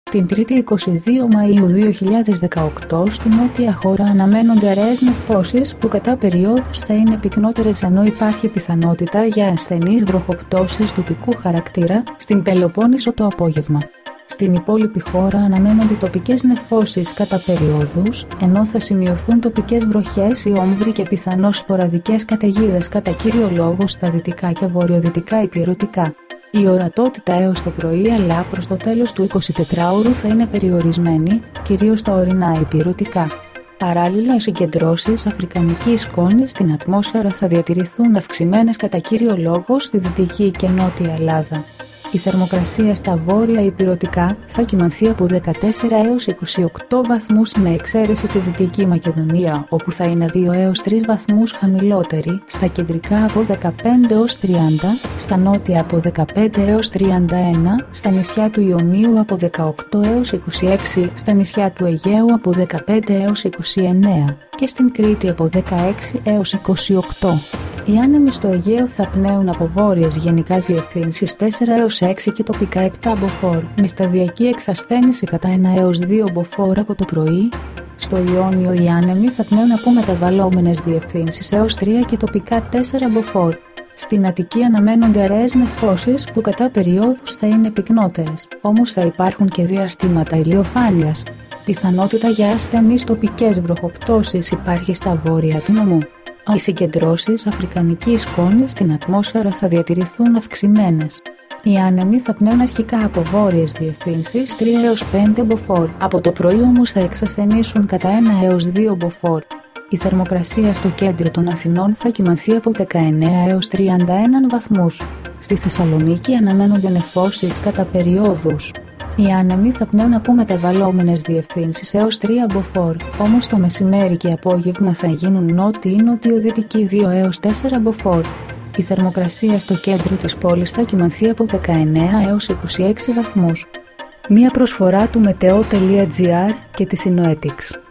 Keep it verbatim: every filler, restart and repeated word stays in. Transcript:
Την Τρίτη εικοστή δεύτερη Μαΐου δύο χιλιάδες δεκαοκτώ στην νότια χώρα αναμένονται αραιές νεφώσεις που κατά περιόδους θα είναι πυκνότερες, ενώ υπάρχει πιθανότητα για ασθενείς βροχοπτώσεις τοπικού χαρακτήρα στην Πελοπόννησο το απόγευμα. Στην υπόλοιπη χώρα αναμένονται τοπικές νεφώσεις κατά περιόδους, ενώ θα σημειωθούν τοπικές βροχές ή όμβροι και πιθανώς σποραδικές καταιγίδες κατά κύριο λόγο στα δυτικά και βορειοδυτικά ηπειρωτικά. Η ορατότητα έως το πρωί, αλλά προς το τέλος του εικοσιτετράωρου θα είναι περιορισμένη, κυρίως στα ορεινά ηπειρωτικά. Παράλληλα, οι συγκεντρώσεις αφρικανικής σκόνης στην ατμόσφαιρα θα διατηρηθούν αυξημένες κατά κύριο λόγο στη δυτική και νότια Ελλάδα. Η θερμοκρασία στα βόρεια ηπειρωτικά θα κυμανθεί από δεκατέσσερα έως είκοσι οκτώ βαθμούς με εξαίρεση τη Δυτική Μακεδονία, όπου θα είναι δύο έως τρεις βαθμούς χαμηλότερη, στα κεντρικά από δεκαπέντε έως τριάντα, στα νότια από δεκαπέντε έως τριάντα ένα, στα νησιά του Ιωνίου από δεκαοκτώ έως είκοσι έξι, στα νησιά του Αιγαίου από δεκαπέντε έως είκοσι εννέα και στην Κρήτη από δεκαέξι έως είκοσι οκτώ. Οι άνεμοι στο Αιγαίο θα πνέουν από βόρειες γενικά διευθύνσεις τέσσερα έως έξι και τοπικά επτά μποφόρ, με σταδιακή εξασθένηση κατά ένα έως δύο μποφόρ από το πρωί. Στο Ιόνιο οι άνεμοι θα πνέουν από μεταβαλλόμενες διευθύνσεις έως τρία και τοπικά τέσσερα μποφόρ. Στην Αττική αναμένονται αραιές νεφώσεις που κατά περιόδους θα είναι πυκνότερες, όμως θα υπάρχουν και διαστήματα ηλιοφάνειας. Πιθανότητα για ασθενείς τοπικές βροχοπτώσεις υπάρχει στα βόρεια του νομού. Οι συγκεντρώσεις αφρικανικής σκόνης στην ατμόσφαιρα θα διατηρηθούν αυξημένες. Οι άνεμοι θα πνέουν αρχικά από βόρειες διευθύνσεις τρία έως πέντε μποφόρ, από το πρωί όμως θα εξασθενήσουν κατά ένα έως δύο μποφόρ. Η θερμοκρασία στο κέντρο των Αθηνών θα κυμανθεί από δεκαεννέα έως τριάντα ένα βαθμούς. Στη Θεσσαλονίκη αναμένονται νεφώσεις κατά περιόδους. Οι άνεμοι θα πνέουν από μεταβαλλόμενες διευθύνσεις έως τρία μποφόρ, όμως το μεσημέρι και απόγευμα θα γίνουν νότιοι ή νοτιοδυτικοί δύο έως τέσσερα μποφόρ. Η θερμοκρασία στο κέντρο της πόλης θα κυμανθεί από δεκαεννέα έως είκοσι έξι βαθμούς. Μία προσφορά του μετεό τελεία τζι άρ και της Synoetics.